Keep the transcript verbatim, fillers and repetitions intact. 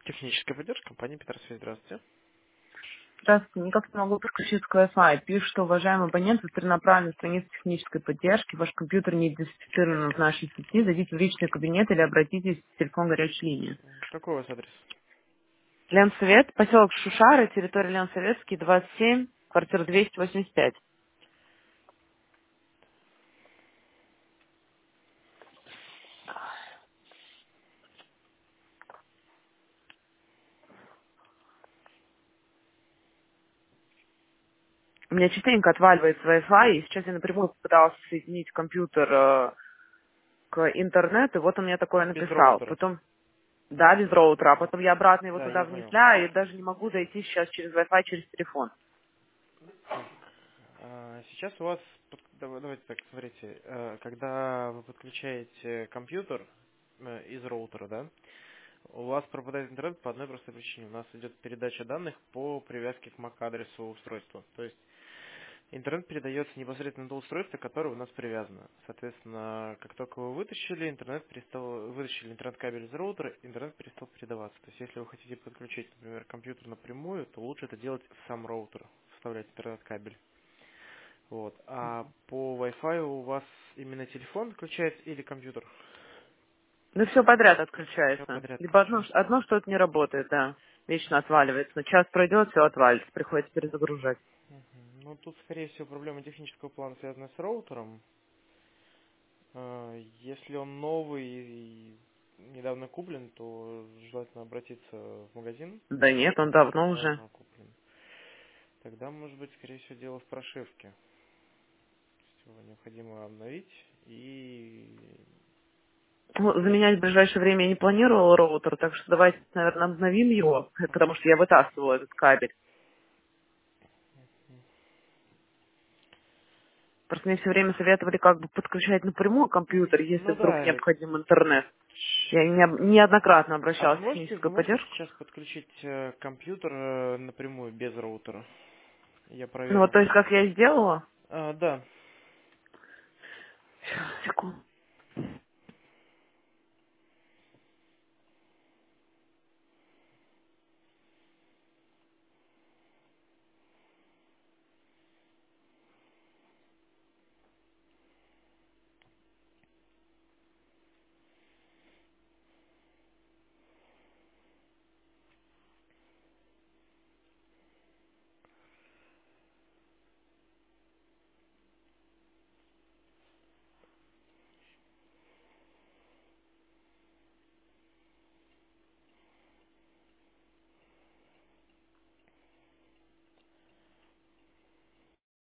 Техническая поддержка, компания Петросвязь, здравствуйте. Здравствуйте, никак не могу подключиться к Wi-Fi. Пишут, что, уважаемый абонент, вы перенаправлены на страницу технической поддержки, ваш компьютер не идентифицирован в нашей сети, зайдите в личный кабинет или обратитесь в телефон горячей линии. Какой у вас адрес? Ленсовет, поселок Шушары, территория Ленсоветский, двадцать семь, квартира двести восемьдесят пять. У меня частенько отваливается Wi-Fi, и сейчас я напрямую пыталась соединить компьютер э, к интернету, и вот он мне такое Без написал. роутера. Потом, да, без роутера, а потом я обратно его Да, туда я понял. внесла, и даже не могу зайти сейчас через Wi-Fi, через телефон. Так, а, сейчас у вас, под- дава- давайте так, смотрите, э, когда вы подключаете компьютер э, из роутера, да, у вас пропадает интернет по одной простой причине. У нас идет передача данных по привязке к MAC-адресу устройства. То есть интернет передается непосредственно до устройства, которое у нас привязано. Соответственно, как только вы вытащили, интернет перестал, вытащили интернет-кабель из роутера, интернет перестал передаваться. То есть, если вы хотите подключить, например, компьютер напрямую, то лучше это делать в сам роутер, вставлять интернет-кабель. Вот. А по Wi-Fi у вас именно телефон включается или компьютер? Ну, все подряд Все отключается. подряд Либо одно, включается. одно что-то не работает, да. Вечно отваливается. Час пройдет, все отвалится. Приходится перезагружать. Мгм. Ну, тут, скорее всего, проблема технического плана связана с роутером. А, Если он новый и недавно куплен, то желательно обратиться в магазин, Да нет, он если давно он уже. давно куплен. Тогда, может быть, скорее всего, дело в прошивке. То есть его необходимо обновить и... Ну, Нет. заменять в ближайшее время я не планировала роутер, так что давайте, наверное, обновим его, потому что я вытаскивала этот кабель. Просто мне все время советовали как бы подключать напрямую компьютер, если Ну вдруг да, необходим интернет. ч- Я не- неоднократно а вы обращалась в можете, вы техническую можете поддержку. сейчас подключить э, компьютер э, напрямую без роутера? Я Ну вот проверю. то есть как я и сделала. А, да. Сейчас, секунду.